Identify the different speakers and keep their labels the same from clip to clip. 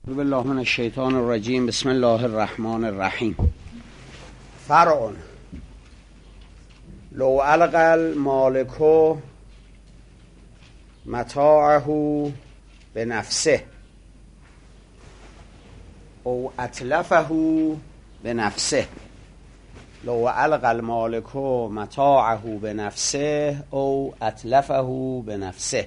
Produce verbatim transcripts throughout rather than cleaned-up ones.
Speaker 1: اعوذ بالله من الشیطان الرجیم. بسم الله الرحمن الرحیم. فرع لو القى المالک متاعه بنفسه او اتلفه بنفسه. لو القى المالک متاعه بنفسه او اتلفه بنفسه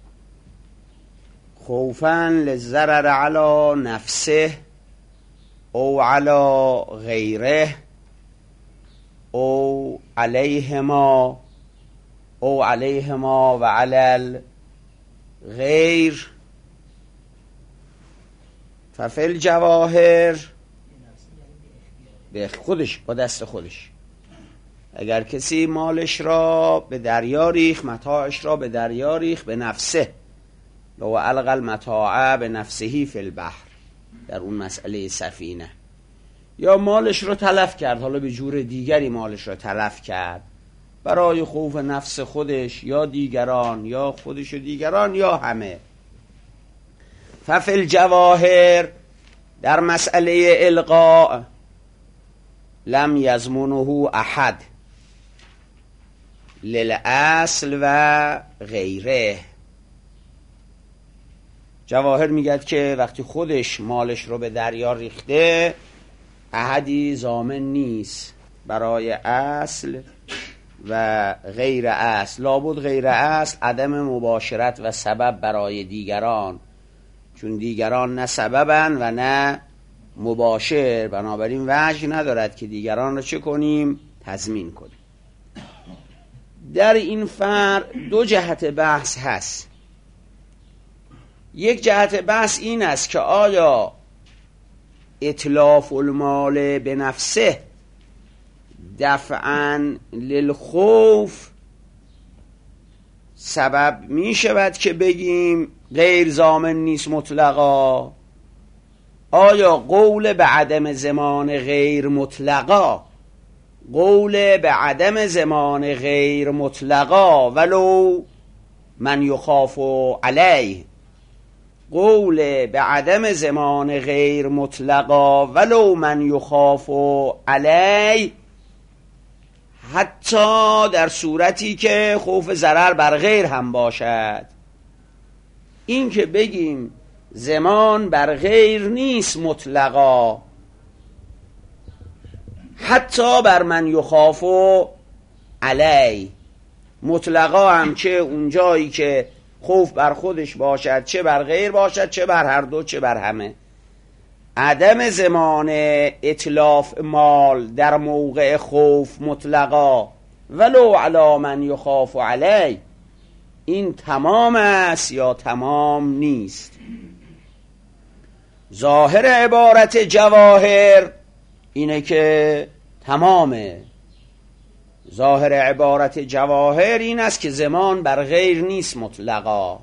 Speaker 1: خوفا للضرر على نفسه او على غیره او علیهما او علیهما و علی الغیر ففی الجواهر به خودش، با دست خودش. اگر کسی مالش را به دریا ریخت، متاعش را به دریا ریخت، به نفسه، لو القى المتاع به نفسه فی البحر، در اون مسئله سفینه، یا مالش رو تلف کرد، حالا به جور دیگری مالش رو تلف کرد برای خوف نفس خودش یا دیگران، یا خودش و دیگران، یا همه. ففی الجواهر، در مسئله القاء، لم یضمنه احد للاصل و غیره. جواهر میگد که وقتی خودش مالش رو به دریا ریخته، احدی ضامن نیست برای اصل و غیر اصل. لابد غیر اصل عدم مباشرت و سبب برای دیگران، چون دیگران نه سببن و نه مباشر، بنابراین وجه ندارد که دیگران رو چه کنیم؟ تضمین کنیم. در این فرع دو جهت بحث هست. یک جهت بحث این است که آیا اتلاف المال به نفسه دفعاً للخوف سبب می شود که بگیم غیر ضامن نیست مطلقا؟ آیا قول به عدم ضمان غیر مطلقا، قول به عدم ضمان غیر مطلقا ولو من یخاف علیه، قول به عدم ضمان غیر مطلقا ولو من یخاف علی، حتی در صورتی که خوف ضرر بر غیر هم باشد، این که بگیم ضمان بر غیر نیست مطلقا، حتی بر من یخاف علی، مطلقا هم چه اونجایی که خوف بر خودش باشد، چه بر غیر باشد، چه بر هر دو، چه بر همه. عدم ضمان اتلاف مال در موقع خوف مطلقا ولو علی من یخاف علی، این تمام است یا تمام نیست؟ ظاهر عبارت جواهر اینه که تمامه. ظاهر عبارت جواهر این است که ضمان بر غیر نیست مطلقا.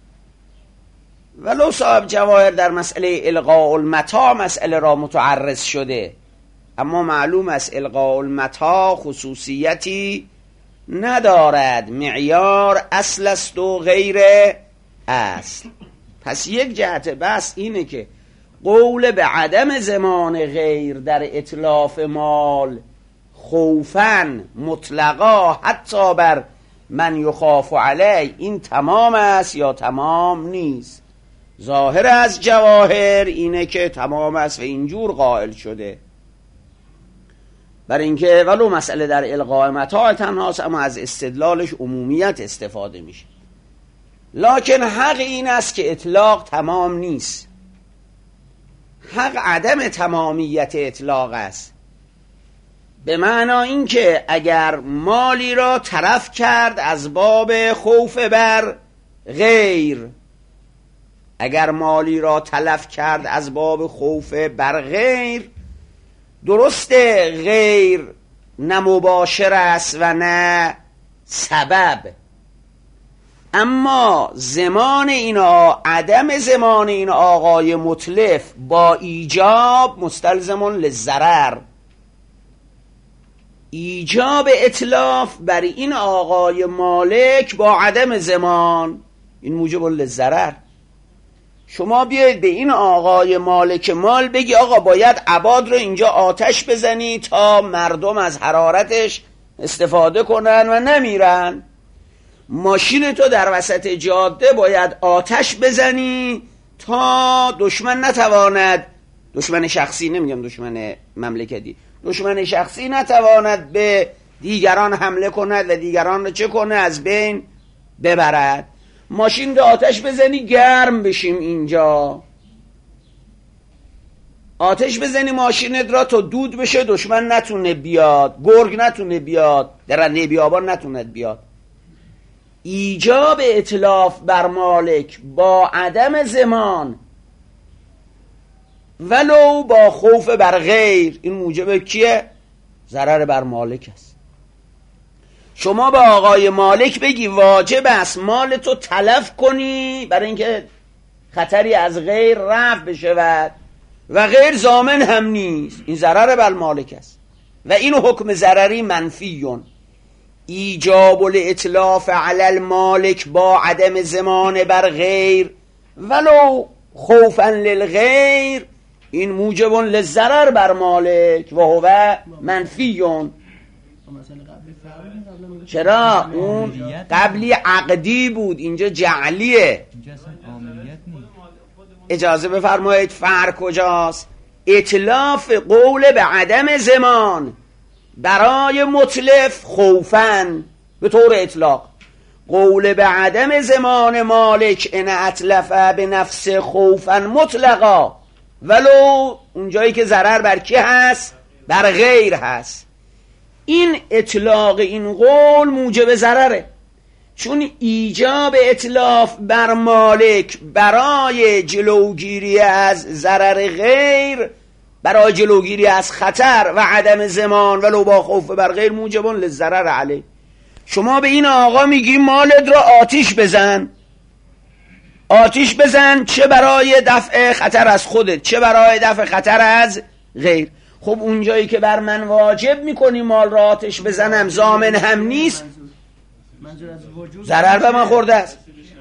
Speaker 1: ولو صاحب جواهر در مسئله القاء المتاع مسئله را متعرض شده، اما معلوم است القاء المتاع خصوصیتی ندارد، معیار اصل است و غیر اصل. پس یک جهت بحث اینه که قول به عدم ضمان غیر در اتلاف مال خوفاً مطلقا حتی بر من یخاف علی، این تمام است یا تمام نیست؟ ظاهر از جواهر اینه که تمام است و اینجور قائل شده، بر اینکه ولو مسئله در القاء متاع تنهاست اما از استدلالش عمومیت استفاده میشه. لکن حق این است که اطلاق تمام نیست، حق عدم تمامیت اطلاق است، به معنی این که اگر مالی را تلف کرد از باب خوف بر غیر، اگر مالی را تلف کرد از باب خوف بر غیر، درسته غیر نه مباشر است و نه سبب، اما ضمان این عدم ضمان این آقای متلف با ایجاب مستلزمون للضرر، ایجاب اتلاف بر این آقای مالک با عدم ضمان این موجب للضرر. شما بیاید به این آقای مالک مال بگی آقا باید عباد رو اینجا آتش بزنی تا مردم از حرارتش استفاده کنن و نمیرن. ماشین تو در وسط جاده باید آتش بزنی تا دشمن نتواند، دشمن شخصی نمیگم دشمن مملکتی، دشمن شخصی نتواند به دیگران حمله کند و دیگران رو چه کنه؟ از بین ببرد. ماشین رو آتش بزنی گرم بشیم اینجا، آتش بزنی ماشینت را تا دود بشه، دشمن نتونه بیاد، گرگ نتونه بیاد، درنده بیابان نتونه بیاد. ایجاب اتلاف بر مالک با عدم زمان ولو با خوف بر غیر، این موجب کیه؟ ضرر بر مالک است. شما با آقای مالک بگی واجب است مال تو تلف کنی برای اینکه خطری از غیر رفع بشود و غیر ضامن هم نیست، این ضرر بر مالک است و این حکم ضرری منفیون. ایجاب الاتلاف علی المالک با عدم زمان بر غیر ولو خوفا للغیر، این موجب للضرر بر مالک و هو منفیون. چرا؟ اون قبلی عقدی بود، اینجا جعلیه. اجازه بفرمایید فرق کجاست؟ اتلاف قول به عدم زمان برای متلف خوفن به طور اطلاق، قول به عدم زمان مالک ان اتلف به نفس خوفن مطلقا ولو اونجایی که ضرر بر کی هست؟ بر غیر هست. این اطلاق این قول موجب ضرره، چون ایجاب اتلاف بر مالک برای جلوگیری از ضرر غیر، برای جلوگیری از خطر و عدم زمان ولو با خوف بر غیر موجبون للضرر علیه. شما به این آقا میگی مالت را آتیش بزن، آتیش بزن چه برای دفع خطر از خودت چه برای دفع خطر از غیر. خب اونجایی که بر من واجب میکنی مال را آتش بزنم ضامن هم نیست، ضرر به من خورده است.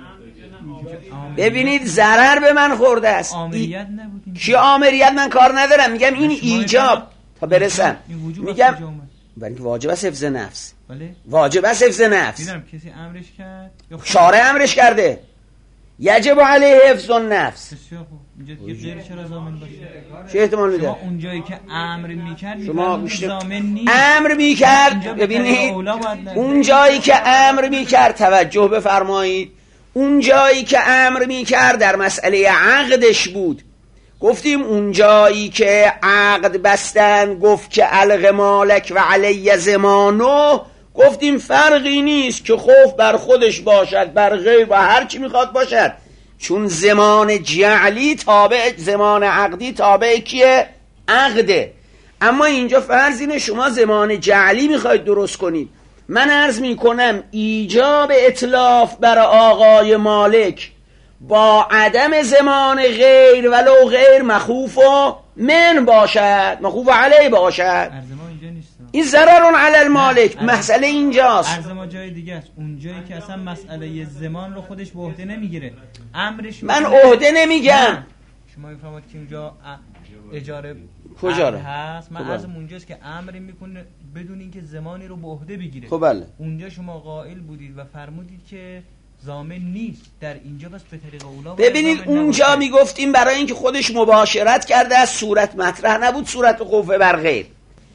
Speaker 1: ببینید ضرر به من خورده است.
Speaker 2: آمریت نبود.
Speaker 1: کی آمریت؟ من کار ندارم، میگم این ایجاب تا برسم، میگم برای که واجب است حفظ نفس.
Speaker 2: بله.
Speaker 1: واجب است حفظ نفس.
Speaker 2: دیدم کسی امرش کرد.
Speaker 1: شارع امرش کرده. یجب علیه حفظ النفس.
Speaker 2: اینجا دیگه غیر چرا ضامن باشه؟
Speaker 1: چه احتمال میده؟
Speaker 2: شما اونجایی که امر میکرد
Speaker 1: شما
Speaker 2: ضامن نیست.
Speaker 1: امر میکرد، ببینید اونجایی که امر میکرد توجه بفرمایید، اونجایی که امر میکرد در مسئله عقدش بود. گفتیم اونجایی که عقد بستن گفت که الغ مالک و علی زمانو، گفتیم فرقی نیست که خوف بر خودش باشد بر غیر و هر چی میخواد باشد، چون زمان جعلی تابع زمان عقدی تابع کیه؟ عقده. اما اینجا فرض اینه شما زمان جعلی میخواید درست کنید. من عرض میکنم ایجاب اتلاف بر آقای مالک با عدم زمان غیر ولو غیر مخوف و من باشد، مخوف علی باشد، این ضرر علی المالک. مسئله اینجاست.
Speaker 2: عرض ما جای دیگه است، اونجایی که اصلا مسئله زمان رو خودش به عهده نمیگیره، امرش
Speaker 1: من عهده نمیگم.
Speaker 2: شما میفهمید که اونجا اجاره
Speaker 1: کجا
Speaker 2: هست، من عرضم اونجاست که امری میکنه بدون اینکه زمانی رو به عهده بگیره.
Speaker 1: خب بله.
Speaker 2: اونجا شما قائل بودید و فرمودید که ضامن نیست، در اینجا بس به طریق اولا.
Speaker 1: ببینید اونجا میگفتیم برای اینکه خودش مباشرت کرده از صورت مطرح نبود، صورت خوف بر غیر،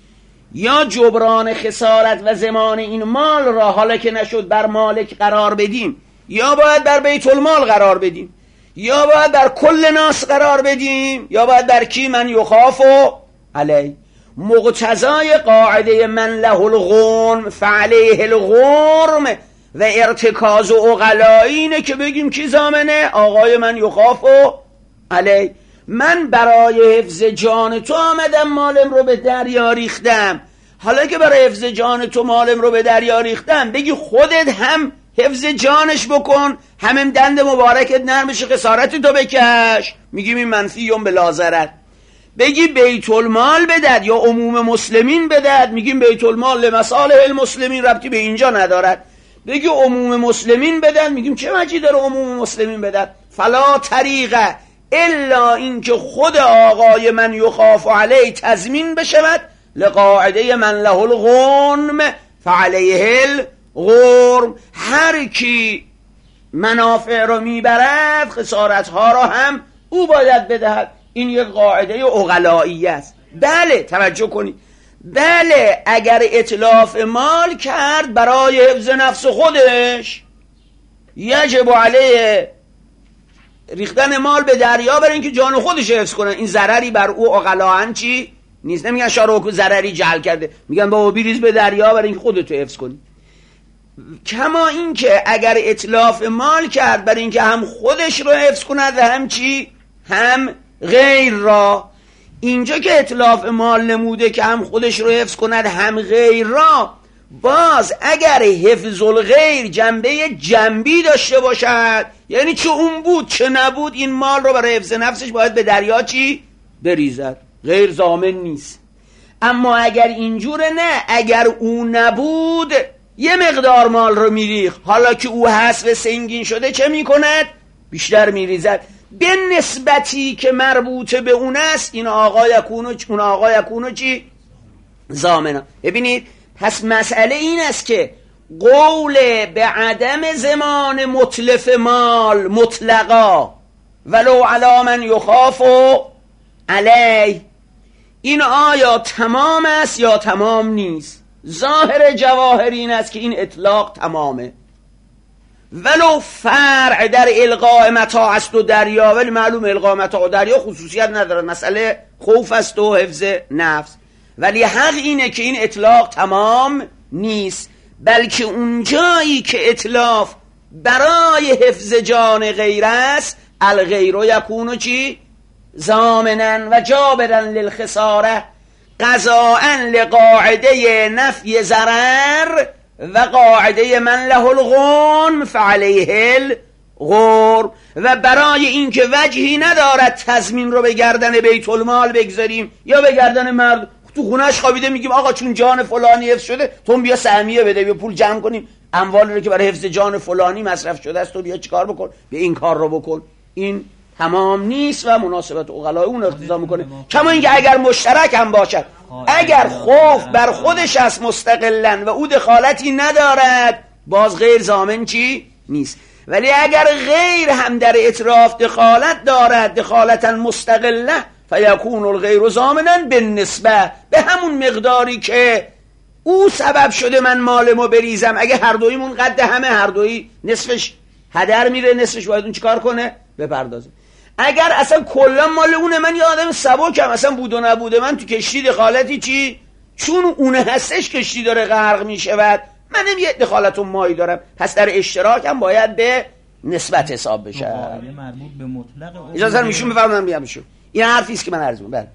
Speaker 1: یا جبران خسارت و زمان این مال را حالا که نشد بر مالک قرار بدیم، یا باید بر بیت المال قرار بدیم، یا باید بر کل ناس قرار بدیم، یا باید بر کی؟ من یخاف علی. مقتضای قاعده من له الغنم فعلیه الغرم و ارتکاز و عقلائی اینه که بگیم کی ضامنه؟ آقای من یخاف علی. من برای حفظ جان تو آمدم مالم رو به دریا ریختم، حالا که برای حفظ جان تو مالم رو به دریا ریختم بگی خودت هم حفظ جانش بکن، همم دند مبارکت نرمش خسارت تو بکش، میگیم این منفیون بلا ضرر. بگی بیت المال بدد یا عموم مسلمین بدد، میگیم بیت المال لمصالح المسلمین ربطی به اینجا ندارد. بگی عموم مسلمین بدد، میگیم چه وجهی داره عموم مسلمین بدد؟ فلا طریقه الا اینکه خود آقای من یخاف علیه تضمین بشود لقاعده من له الغنم فعلیه الغرم. هر کی منافع رو میبرد خسارت ها رو هم او باید بدهد. این یک قاعده عقلایی است. بله توجه کنید، بله اگر اتلاف مال کرد برای حفظ نفس خودش یجب علیه ریختن مال به دریا برای اینکه جان خودش حفظ کنه، این ضرری بر او عقلاً چی نیست. نمیگن شارع‌الحکم ضرری جعل کرده، میگن بابا بریز به دریا برای اینکه خودتو حفظ کنی. کما اینکه اگر اتلاف مال کرد برای اینکه هم خودش رو حفظ کند و هم چی هم غیر را، اینجا که اتلاف مال نموده که هم خودش رو حفظ کند هم غیر را، باز اگر حفظ الغیر جنبه جنبی داشته باشد، یعنی چه اون بود چه نبود، این مال رو برای حفظ نفسش باید به دریا چی بریزد، غیر ضامن نیست. اما اگر اینجوره نه، اگر او نبود یه مقدار مال رو میریخ، حالا که او هست و سنگین شده چه میکند؟ بیشتر میریزد به نسبتی که مربوط به اون است. این آقا یکونو اون آقا یکونو چی؟ ضامنا. ببینید پس مسئله این است که قول به عدم زمان متلف مال مطلقا ولو علی من یخاف علی، این آیا تمام است یا تمام نیست؟ ظاهر جواهر این است که این اطلاق تمامه، ولو فرع در القاء متاع است و دریا، ولی معلوم القاء متاع و دریا خصوصیت ندارد، مسئله خوف است و حفظ نفس. ولی حق اینه که این اطلاق تمام نیست، بلکه اون جایی که اطلاف برای حفظ جان غیر است، الغیر یکونو چی؟ ضامنا و جابرا للخساره قضاء لقاعده نفی ضرر و قاعده من له الغنم فعلیه الغرم. و برای اینکه وجهی ندارد تضمین رو به گردن بیت المال بگذاریم یا به گردن مرد تو خونش خوابیده میگیم آقا چون جان فلانی حفظ شده تو بیا سهمیه بده، بیا پول جمع کنیم اموال رو که برای حفظ جان فلانی مصرف شده است تو بیا چیکار بکن، بیا این کار رو بکن. این تمام نیست و مناسبت عقلای اون اقتضا میکنه. کما اینکه اگر مشترک هم باشد، اگر خوف بر خودش است مستقلا و او دخالتی ندارد، باز غیر ضامن چی نیست. ولی اگر غیر هم در اطراف دخالت دارد دخالتا مستقله فیکون الغیر ضامنا بالنسبه، به همون مقداری که او سبب شده من مالمو بریزم. اگه هر دویمون قد همه، هر دویی نصفش هدر میره، نصفش باید اون چیکار کنه؟ بپردازه. اگر اصلا کلا مال اونه، من یه آدم سبکم، اصلا بود و نبوده من تو کشتی دخالتی چی؟ چون اونه هستش کشتی داره غرق میشود، منم یه دخالت و مایی دارم، پس در اشتراکم باید به نسبت حساب بشه.
Speaker 2: مربوط به مطلق
Speaker 1: اجازه میشون بفرمایید بیام بشو. این حرفی است که من عرض می‌کنم.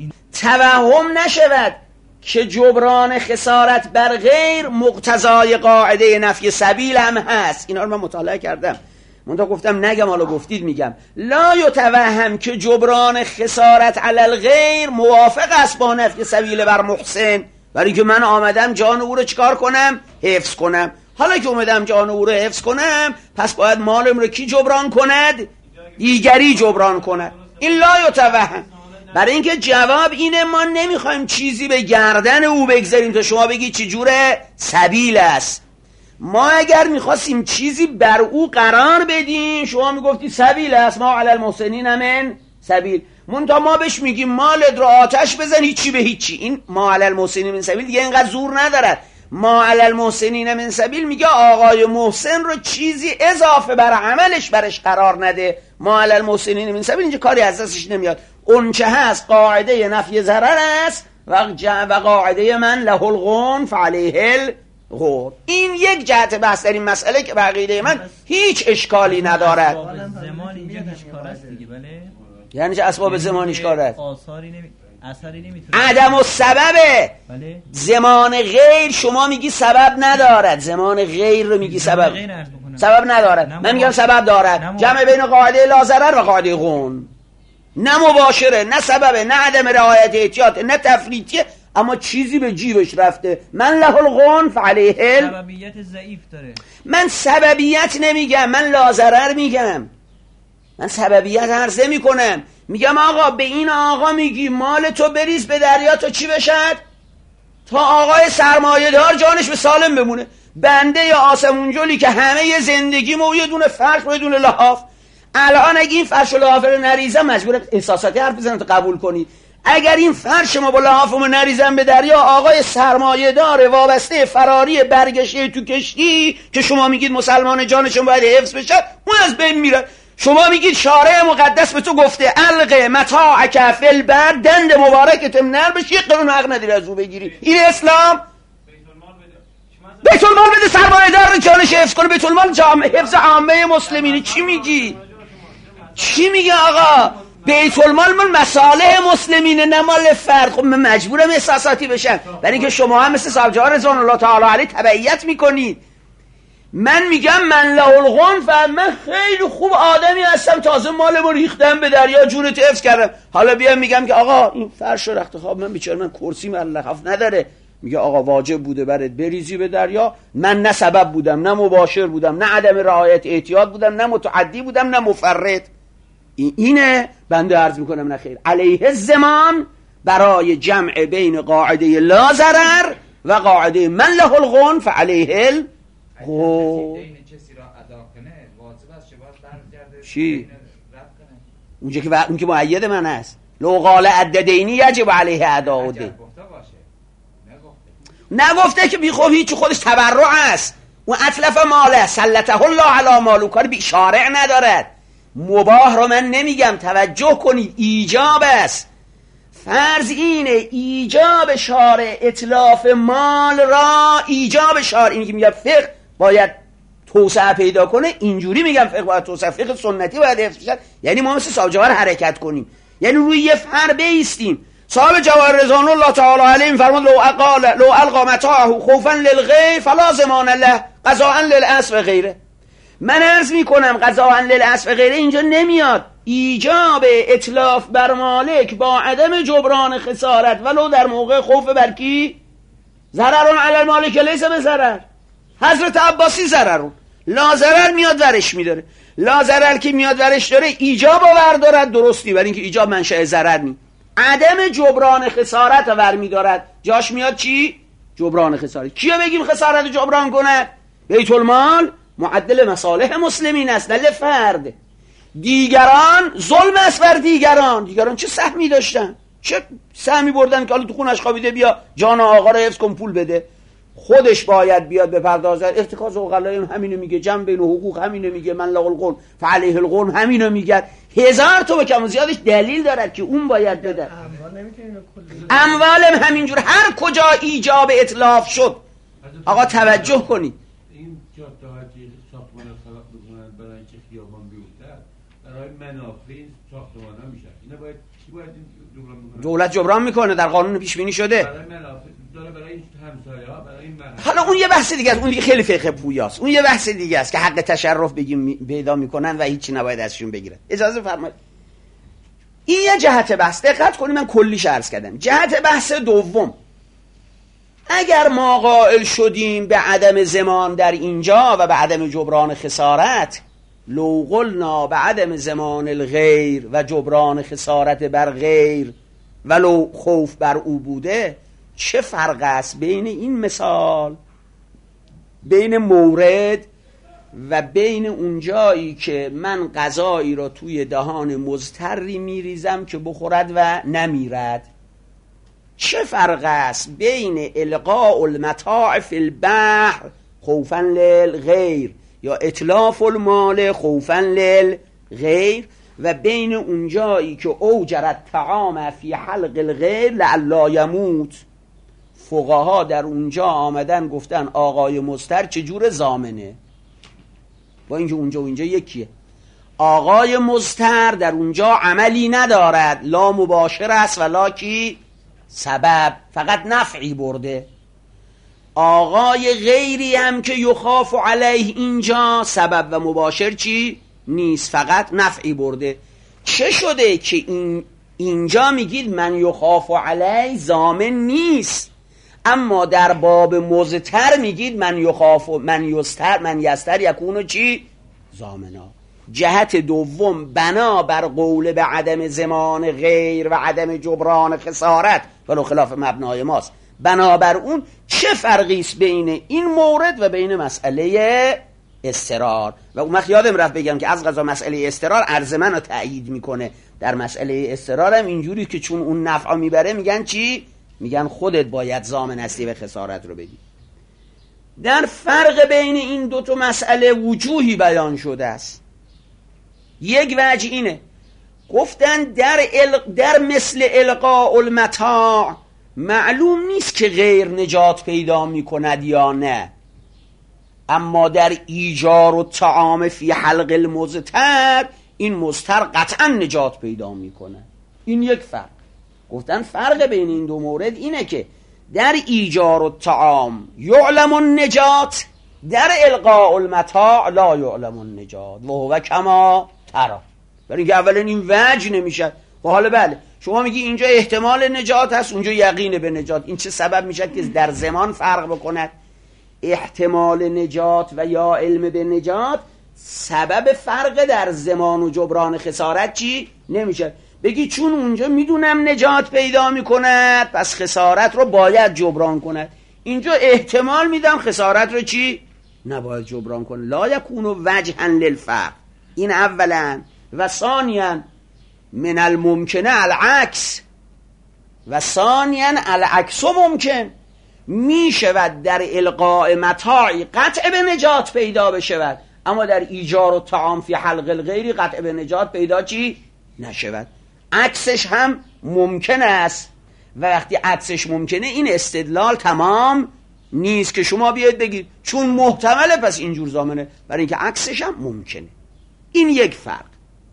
Speaker 1: توهم نشود که جبران خسارت بر غیر مقتضای قاعده نفی سبیل هم هست. اینا رو من مطالعه کردم، من تا گفتم نگم، حالا گفتید میگم. لا یتوهم که جبران خسارت علی الغیر موافق است با نفی سبیل بر محسن، برای که من آمدم جان او رو چیکار کنم؟ حفظ کنم. حالا که اومدم جان او رو حفظ کنم، پس باید مالم رو کی جبران کند؟ دیگری جبران کند. این لا یتوهم. برای اینکه جواب اینه ما نمیخوایم چیزی به گردن او بگذاریم تا شما بگی چه جوره سبیل است. ما اگر میخواستیم چیزی بر او قرار بدیم، شما میگفتی سبیل است، ما علی المحسنین من سبیل، منتها ما بهش میگیم مالت رو آتش بزن هیچی به هیچی. این ما علی المحسنین من سبیل دیگه اینقدر زور ندارد. ما علی المحسنین من سبیل میگه آقای محسن رو چیزی اضافه بر عملش برش قرار نده. ما علی المحسنین من سبیل اینجا کاری از دستش نمیاد. اون چه هست قاعده نفی ضرر است و و قاعده من له الغنم فعلیه الغرم. این یک جهت بحث در این مسئله که بقیده من هیچ اشکالی ندارد.
Speaker 2: زمان اینجا اشکال است دیگه. بله،
Speaker 1: یعنی چه اسباب زمان اشکال است؟
Speaker 2: آثاری نمی اثری نمیتونه.
Speaker 1: عدم السببه.
Speaker 2: بله،
Speaker 1: زمان غیر شما میگی سبب ندارد، زمان غیر رو میگی سبب سبب ندارد. من میگم سبب دارد. جمع بین قاعده لا ضرر و قاعده غنم، نه مباشره، نه سببه، نه عدم رعایت احتیاط، نه تفریطیه، اما چیزی به جیبش رفته. من له الغنم فعلیه
Speaker 2: سببیت ضعیف داره.
Speaker 1: من سببیت نمیگم، من لا ضرر میگم. من سببیت عرض نمی کنم، میگم آقا به این آقا میگی مال تو بریز به دریا تا چی بشد؟ تا آقای سرمایه دار جانش به سالم بمونه. بنده یا آسمون جلی که همه زندگی مو یه دونه فرش و یه دونه لحاف، الان اگه این فرش و لحاف رو نریزم مجبور احساساتی حرف بزنم تو قبول کنی. اگر این فرش ما با لحافمو نریزم به دریا، آقای سرمایه دار وابسته فراری برگشته تو کشتی که شما میگید مسلمان جانشون باید حفظ بشه، اون از بین میره. شما میگید شارع مقدس به تو گفته الق متاعک فی البر، دند مبارکت نر بشه، یک قرون حق نداری از او بگیری. این اسلام؟ بیت المال بده سرمایه دار جانش حفظ کنه. بیت المال جامعه حفظ عامه مسلمینی. چی میگی؟ چی میگه آقا؟ بیت المال من مصالح مسلمینه نه مال فرد. خب من مجبورم احساساتی بشم، برای اینکه شما هم مثل صاحب جوهر رضوان الله تعالی علیه تبعیت میکنید. من میگم من له الغنف، من خیلی خوب آدمی هستم، تازه مالمو ریختم به دریا، جونت حفظ کردم. حالا بیام میگم که آقا این فرش و رخت خواب من بیچاره من کرسی من لحاف نداره، میگه آقا واجب بوده برات بریزی به دریا، من نه سبب بودم نه مباشر بودم نه عدم رعایت احتیاط بودم نه متعدی بودم نه مفرط. اینه بنده عرض میکنم نه خیر. علیه الزمان برای جمع بین قاعده لا ضرر و قاعده من له الغنف علیه ال چی؟ اونجا که اون که مؤید من است، لو قال عددینی یجب علیه اداء الدین. نگفته که بی خب هیچ، خودش تبرع است. اون اتلف ماله سلطه الله علی مالو، کار بی شارع ندارد. مباح رو من نمیگم، توجه کنید، ایجاب است. فرض اینه ایجاب شارع اتلاف مال را، ایجاب شارع اینی که میگم فقه باید توسعه پیدا کنه، اینجوری میگم فقه باید توسعه، فقه سنتی باید حفظ بشه، یعنی ما مثل صاحب جوهر حرکت کنیم، یعنی روی یه فر بایستیم. صاحب جوهر رضوان الله تعالی علیه میفرماد لو اقال لو القى متاعه خوفا للغیر فلا ضمان له قضاء للاسف غیره. من عرض میکنم قضاء للاسف غیره اینجا نمیاد. ایجاب اتلاف بر مالک با عدم جبران خسارت ولو در موقع خوف بر کی؟ ضررون علی المالک لیس به ضرر. حضرت عباسی ضررون، لا ضرر میاد ورش میداره. لا ضرر که میاد ورش داره ایجاب آور دارد، درستی، برای اینکه ایجاب منشأ ضرر نی. عدم جبران خسارت ور میدارد، جاش میاد چی؟ جبران خسارت. کیو بگیم خسارت جبران کنه؟ بیت المال معدل مصالح مسلمین است، نه فرد. دیگران ظلم است بر دیگران. دیگران چه سهمی داشتن؟ چه سهمی بردن که حالا تو خونش خوابیده بیا جان آقا رو حفظ کن پول بده؟ خودش باید بیاد بپردازد. ارتکاز عقلای همینو میگه، جنب بین حقوق همینو میگه، من له الغنم فعلیه الغنم همینو میگه. هزار تا به کم و زیادش دلیل دارد که اون باید بده. اموالم همینجور. هر کجا ایجاب اتلاف شد آقا توجه کنید.
Speaker 3: این جاده های ساختمان خلق بکنن برای اینکه خیابان بیفتد، برای منافع ساختمان ها میشه. اینا باید چی باید جبران میکنه؟ دولت
Speaker 1: جبران میکنه، در قانون پیش بینی شده.
Speaker 3: برای منافع داره، برای این همسایه ها، برای این منافع.
Speaker 1: حالا اون یه بحث دیگه است، اون دیگه خیلی فقه پویاست. اون یه بحث دیگه است که حق تشرف بگیم پیدا میکنن و هیچی نباید ازشون بگیرن. اجازه فرمایید. این یه جهت بحث. دقت کنید من کلیش عرض کردم. جهت بحث دوم، اگر ما قائل شدیم به عدم زمان در اینجا و به عدم جبران خسارت، لو قلنا به عدم زمان الغیر و جبران خسارت بر غیر ولو خوف بر او بوده، چه فرق است بین این مثال، بین مورد و بین اونجایی که من غذایی را توی دهان مضطری میریزم که بخورد و نمیرد؟ چه فرق است بین القاء المتاع فی البحر خوفا للغیر یا اتلاف المال خوفا للغیر و بین اونجایی که اوجرت طعام فی حلق الغیر لعلا یموت؟ فقها در اونجا آمدن گفتن آقای مضطر چجور ضامنه؟ با اینکه اونجا و اینجا یکیه. آقای مضطر در اونجا عملی ندارد، لا مباشر است ولا کی سبب، فقط نفعی برده. آقای غیری هم که یخاف علیه اینجا سبب و مباشر چی؟ نیست، فقط نفعی برده. چه شده که این اینجا میگید من یخاف علیه ضامن نیست، اما در باب مضطر میگید من یخاف من یستر من یستر یکونو چی؟ ضامنا. جهت دوم بنا بر قول به عدم زمان غیر و عدم جبران خسارت ولو خلاف مبنای ماست، بنابر اون چه فرقی است بین این مورد و بین مسئله استقرار؟ و اون وقت یادم رفت بگم که از قضا مسئله استقرار عرض من رو تأیید میکنه. در مسئله استقرار هم اینجوری که چون اون نفع میبره میگن چی؟ میگن خودت باید ضامن هستی و خسارت رو بدی. در فرق بین این دو تا مسئله وجوهی بیان شده است. یک وجه اینه، گفتن در, ال... در مثل القاء المتاع معلوم نیست که غیر نجات پیدا میکند یا نه، اما در ایجار و طعام فی حلق المضطر این مضطر قطعا نجات پیدا میکنه. این یک فرق. گفتن فرق بین این دو مورد اینه که در ایجار و طعام یعلم النجات، در القاء المتاع لا یعلم النجات و هو کما ترى. برای اینکه اولا این وجه نمیشه. و حالا بله شما میگی اینجا احتمال نجات هست اونجا یقین به نجات، این چه سبب میشه که در زمان فرق بکند؟ احتمال نجات و یا علم به نجات سبب فرق در زمان و جبران خسارت چی نمیشه. بگی چون اونجا میدونم نجات پیدا میکند پس خسارت رو باید جبران کند، اینجا احتمال میدم خسارت رو چی نباید جبران کنه. لا یکون وجها للفرق. این اولا. و ثانیا من الممکنه العکس، و ثانیا العکس ممکن می شود در القاء متاعی قطع به نجات پیدا بشود، اما در ایجار و طعام فی حلق الغیری قطع به نجات پیدا چی نشود. عکسش هم ممکن است و وقتی عکسش ممکنه این استدلال تمام نیست که شما بیاید بگید چون محتمله پس اینجور ضامنه، برای اینکه عکسش هم ممکنه. این یک فرق.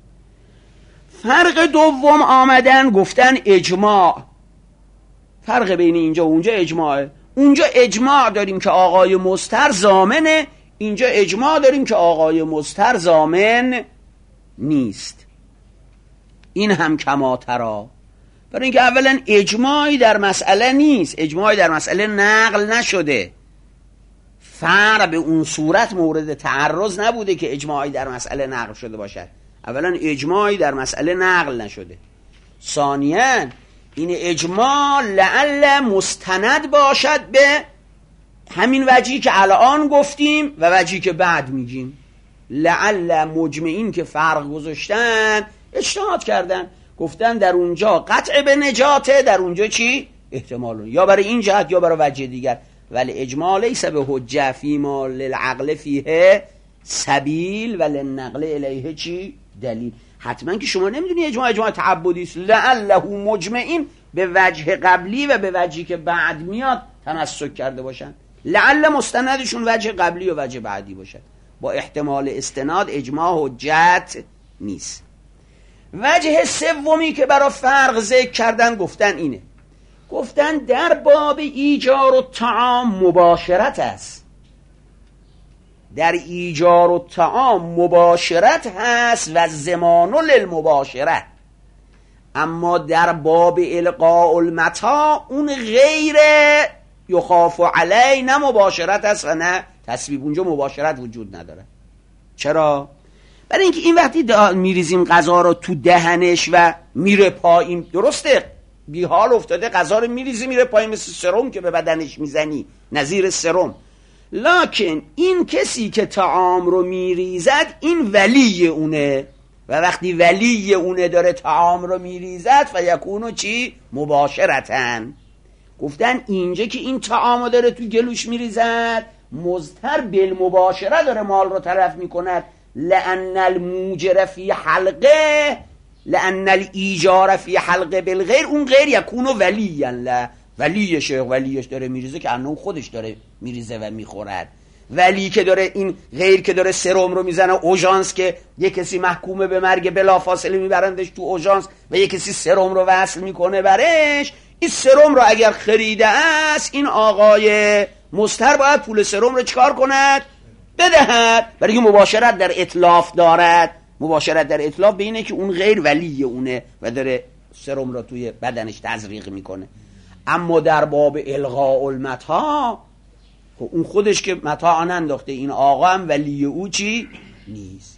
Speaker 1: فرق دوم آمدن گفتن اجماع. فرق بین اینجا و اونجا اجماعه. اونجا اجماع داریم که آقای مضطر ضامنه، اینجا اجماع داریم که آقای مضطر ضامن نیست. این هم کما ترى. برای اینکه اولا اجماعی در مسئله نیست، اجماعی در مسئله نقل نشده. فرق به اون صورت مورد تعرض نبوده که اجماعی در مسئله نقل شده باشد. اولا اجماعی در مسئله نقل نشده. ثانیاً این اجماع لعل مستند باشد به همین وجهی که الان گفتیم و وجهی که بعد میگیم. لعل مجمعین که فرق گذاشتن اجتهاد کردن، گفتن در اونجا قطع به نجاته، در اونجا چی؟ احتمال، یا برای این جهت یا برای وجه دیگر. ولی اجماع لیس به حجه فیما للعقل فیه سبیل و للنقل الیه چی؟ دلیل. حتما که شما نمیدونی اجماع اجماع تعبدی است. لعله مجمعین به وجه قبلی و به وجهی که بعد میاد تمسک کرده باشن. لعل مستندشون وجه قبلی و وجه بعدی باشد. با احتمال استناد اجماع حجت نیست. وجه سومی که برای فرق ذکر کردن گفتن اینه، گفتن در باب ایجار و طعام مباشرت است. در ایجار و طعام مباشرت هست و زمان للمباشرت، اما در باب القاء المتاع اون غیر یخاف علی، نه مباشرت است و نه تسبیب. اونجا مباشرت وجود نداره. چرا؟ برای اینکه این وقتی میریزیم غذا رو تو دهنش و میره پایین، درسته بی حال افتاده غذا رو میریزی میره پایین، مثل سرم که به بدنش میزنی، نظیر سرم. لکن این کسی که طعام رو میریزد این ولی اونه و وقتی ولی اونه داره طعام رو میریزد و یکونو چی؟ مباشرتن. گفتن اینجا که این طعام رو داره تو گلوش میریزد مضطر بالمباشره داره مال رو تلف میکند. لأن الموجر فی حلقه لأن الایجار فی حلقه بالغیر، اون غیر یکونو ولی لا ولی شیخ ولیش داره میریزه که انه خودش داره میریزه و میخورد. ولی که داره این غیر که داره سرم رو میزنه اوژانس که یک کسی محکومه به مرگ بلافاصله میبرندش تو اوژانس و یک کسی سرم رو وصل میکنه برش، این سرم رو اگر خریده است این آقای مضطر باید پول سرم رو چکار کند؟ بدهد. برای که مباشرت در اطلاف دارد. مباشرت در اطلاف به اینه که اون غیر ولی اونه و داره سرم رو توی بدنش تزریق میکنه. اما در باب الغاء المتاع اون خودش که متاع ننداخته، این آقا هم ولی او چی؟ نیست.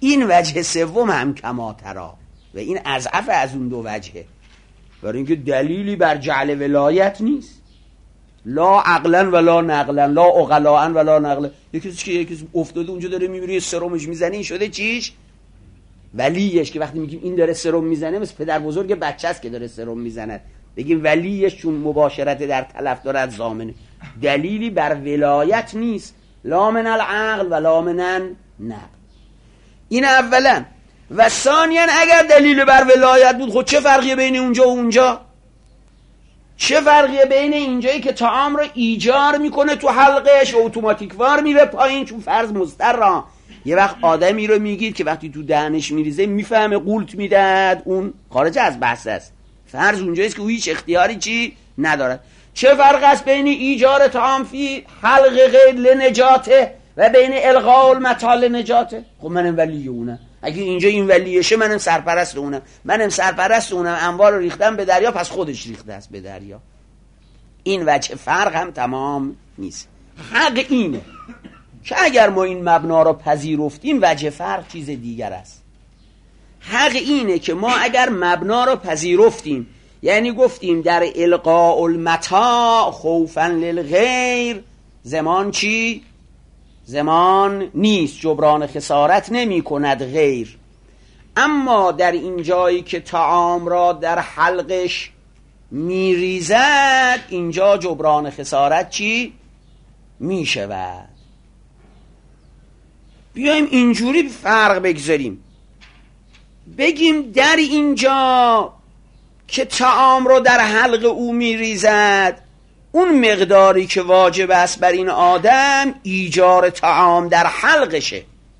Speaker 1: این وجه سوم هم کماترا و این اضعف از اون دو وجهه، برای اینکه دلیلی بر جعل ولایت نیست، لا عقلا ولا نقلا، لا عقلاء ولا نقلا. یکی که یکی افتاده اونجا داره میبره سرمش میزنه، این شده چیش؟ ولیش. که وقتی میگیم این داره سرم میزنه مثل پدر بزرگ بچه است که داره سرم میزنه، بگیم ولیش چون مباشرت در تلف دارد ضامنه. دلیلی بر ولایت نیست، لا من العقل ولا من النقل. این اولا. و ثانیا اگر دلیل بر ولایت بود، خود چه فرقیه بین اونجا و اونجا؟ چه فرقیه بین اینجایی که طعام رو ایجار میکنه تو حلقش و اتوماتیک وار میره پایین چون فرض مضطر؟ یه وقت آدمی رو میگید که وقتی تو دهنش میریزه میفهمه قولت میداد، اون خارج از بحث است. فرض اونجاییست که او هیچ اختیاری چی ندارد. چه فرق است بین ایجار طعام فی حلق غیر لنجاته و بین الغاء المتاع لنجاته؟ خب منم ولی اونم، اگه اینجا این ولیشه منم سرپرست اونم، منم سرپرست اونم، اموال رو ریختم به دریا، پس خودش ریخته است به دریا. این وجه فرق هم تمام نیست. حق اینه که اگر ما این مبنا رو پذیرفتیم وجه فرق چیز دیگر است. حق اینه که ما اگر مبنا رو پذیرفتیم، یعنی گفتیم در القاء المتاع خوفا للغیر زمان چی؟ زمان نیست، جبران خسارت نمی کند غیر. اما در این جایی که طعام را در حلقش میریزد، اینجا جبران خسارت چی؟ می شود. بیایم اینجوری فرق بگذاریم، بگیم در اینجا که طعام رو در حلق او میریزد، اون مقداری که واجب است بر این آدم ایجار طعام در حلقشه.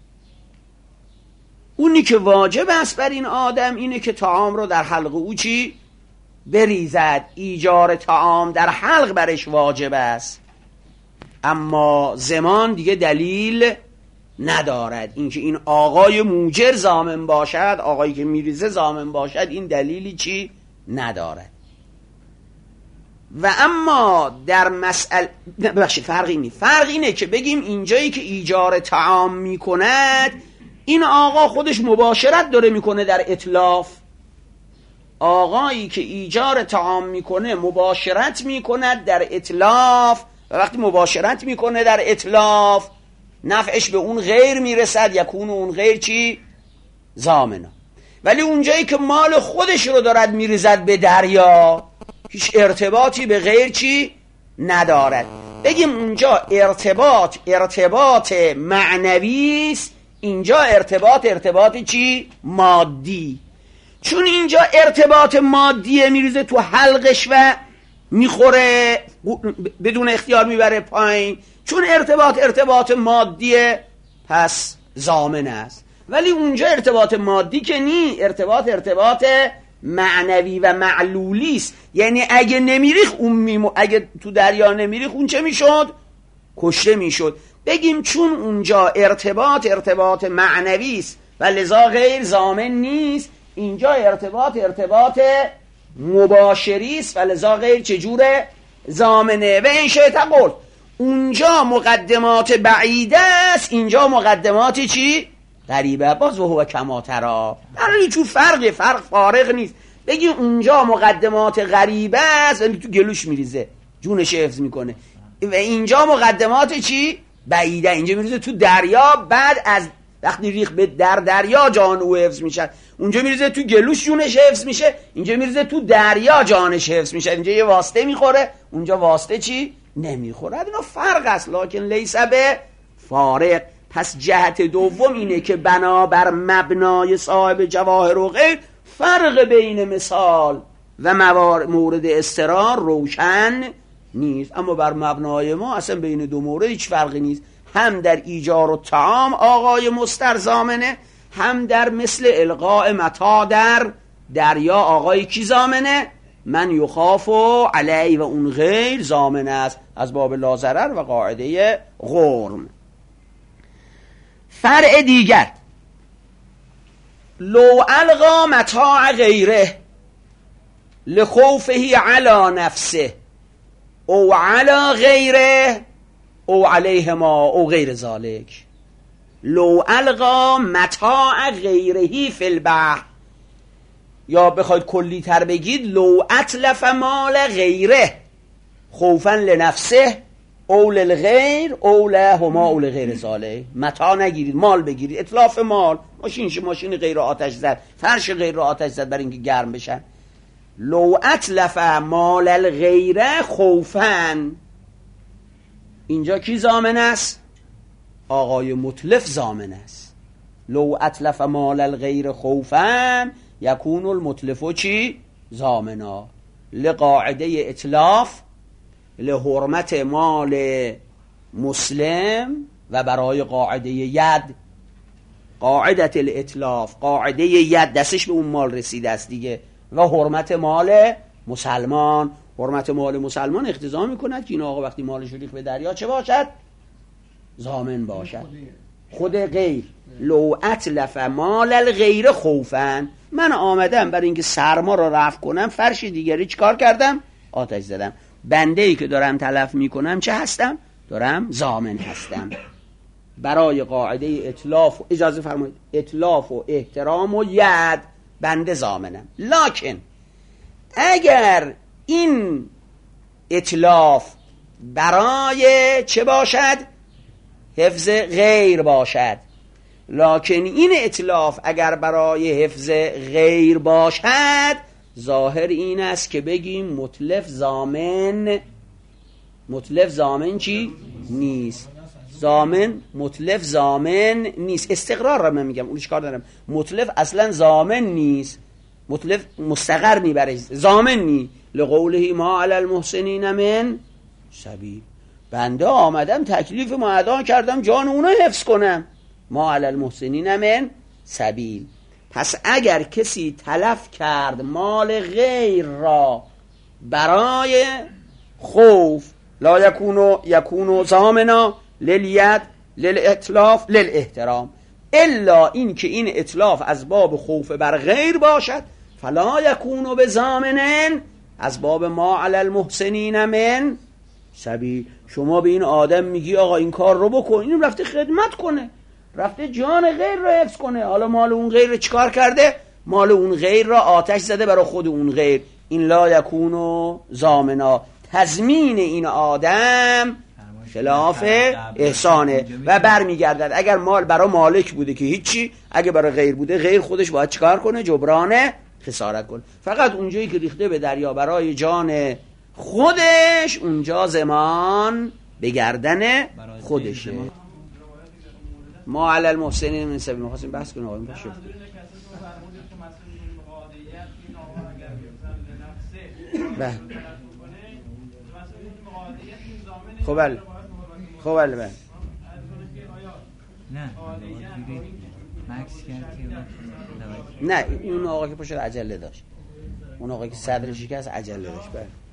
Speaker 1: اونی که واجب است بر این آدم اینه که طعام رو در حلق او چی؟ بریزد. ایجار طعام در حلق برش واجب است، اما زمان دیگه دلیل ندارد. اینکه این آقای موجر ضامن باشد، آقایی که میریزه ضامن باشد، این دلیلی چی ندارد. و اما در مسئله ببخشید فرق اینه فرق اینه که بگیم اینجایی که ایجار طعام میکند، این آقا خودش مباشرت داره میکنه در اتلاف. آقایی که ایجار طعام میکنه مباشرت میکند در اتلاف، و وقتی مباشرت میکنه در اتلاف نفعش به اون غیر میرسد، یکون اون غیر چی؟ ضامنه. ولی اونجایی که مال خودش رو دارد میریزد به دریا، هیچ ارتباطی به غیر چی؟ ندارد. بگیم اونجا ارتباط ارتباط معنوی است، اینجا ارتباط ارتباط چی؟ مادی. چون اینجا ارتباط مادیه، میریزه تو حلقش و میخوره بدون اختیار میبره پایین، چون ارتباط ارتباط مادیه پس ضامن است. ولی اونجا ارتباط مادی که نی، ارتباط ارتباط معنوی و معلولی است. یعنی اگه نمیریخ اون میمو، اگه تو دریا نمیریخ اون چه میشد؟ کشته میشد. بگیم چون اونجا ارتباط ارتباط معنوی است و لذا غیر ضامن نیست، اینجا ارتباط ارتباط مباشری است و لذا غیر چجوره؟ ضامنه. و این شیطه قول اونجا مقدمات بعیده است، اینجا مقدمات چی؟ غریبه. باز و هو کماترا، برای چون فرق فرق فارق نیست. بگی اونجا مقدمات غریبه است، یعنی تو گلوش میریزه جونش حفظ میکنه، و اینجا مقدمات چی؟ بعیده، اینجا میریزه تو دریا، بعد از وقتی ریخ به در دریا جان او حفظ میشه، اونجا میریزه تو گلوش جونش حفظ میشه، اینجا میریزه تو دریا جانش حفظ میشه. اینجا یه واسطه میخوره، اونجا واسطه چی؟ نمیخوره. اینا فرق است، لکن لیس به فارق. پس جهت دوم اینه که بنابر مبنای صاحب جواهر و غیر فرق بین مثال و مورد استرار روشن نیست، اما بر مبنای ما اصلا بین دو مورد هیچ فرقی نیست. هم در ایجار و طعام آقای مستر ضامنه، هم در مثل القاء متاع در دریا آقای کی ضامنه؟ من یخاف علی، و اون غیر ضامن است از باب لا ضرر و قاعده غرم. فرع دیگر، لو القا متاع غیره لخوفه علی نفسه او علی غیره او علیهما او غیر ذالک. لو القا متاع غیرهی فی البحر، یا بخواید کلی تر بگید لو اتلف مال غیره خوفا لنفسه او للغیر او لهما او لغیر ذالک. متاع نگیرید، مال بگیرید. اتلاف مال، ماشین ماشین غیر آتش زد، فرش غیر آتش زد برای اینکه گرم بشن. لو اتلف مال الغیره خوفا، اینجا کی ضامن است؟ آقای متلف ضامن است. لو اتلف مال الغیر خوفا یکون المتلفو چی؟ ضامنا لقاعده اتلاف لحرمت مال مسلم و برای قاعده ید. قاعدت الاتلاف، قاعده ید، دستش به اون مال رسیده است دیگه، و حرمت مال مسلمان. حرمت مال مسلمان اقتضا میکند که این آقا وقتی مالش ریخت به دریا چه باشد؟ ضامن باشد. خود غیر. لو اتلف مال الغیر خوفا، من آمدم برای اینکه سرما رو رفع کنم، فرش دیگری چیکار کردم؟ آتش زدم. بنده ای که دارم تلف میکنم چه هستم؟ دارم ضامن هستم. برای قاعده اتلاف، اجازه فرمایید، اتلاف و احترام و ید بنده ضامنم. لکن اگر این اتلاف برای چه باشد؟ حفظ غیر باشد. لکن این اتلاف اگر برای حفظ غیر باشد، ظاهر این است که بگیم متلف ضامن. متلف ضامن چی؟ نیست. ضامن متلف ضامن نیست. استقرار را من میگم، اونش کار دارم. متلف اصلا ضامن نیست. متلف مستقر نی برای ضامن نی. لقوله ما علی المحسنین من سبیل. بنده آمدم تکلیف ما ادا کردم جان اونا حفظ کنم. ما علی المحسنین من سبیل. پس اگر کسی تلف کرد مال غیر را برای خوف، لا یکونو یکونو ضامنا للید للاتلاف للاحترام، الا این که این اتلاف از باب خوف بر غیر باشد، فلا یکونو بضامنن از باب ما علی المحسنین من سبیل. شما به این آدم میگی آقا این کار رو بکن، این رفته خدمت کنه، رفته جان غیر را حفظ کنه، حالا مال اون غیر رو چیکار کرده؟ مال اون غیر را آتش زده برای خود اون غیر. این لا یکونو ضامنا، تضمین این آدم خلاف احسانه و برمیگردد. اگر مال برای مالک بوده که هیچی، اگه برای غیر بوده، غیر خودش باید چیکار کنه؟ جبران خسارت کنه. فقط اونجایی که ریخته به دریا برای جان خودش، اونجا زمان به گردن خودشه. ما علی المحسنین من سبیل. می‌خواستیم بحث کنیم آقا باشه. بله. خب بله. خب بله بله.
Speaker 2: نه مکس کرد که
Speaker 1: نه اون آقا که پشت عجله داشت، اون آقا که صدرش شکست عجله داشت. بله.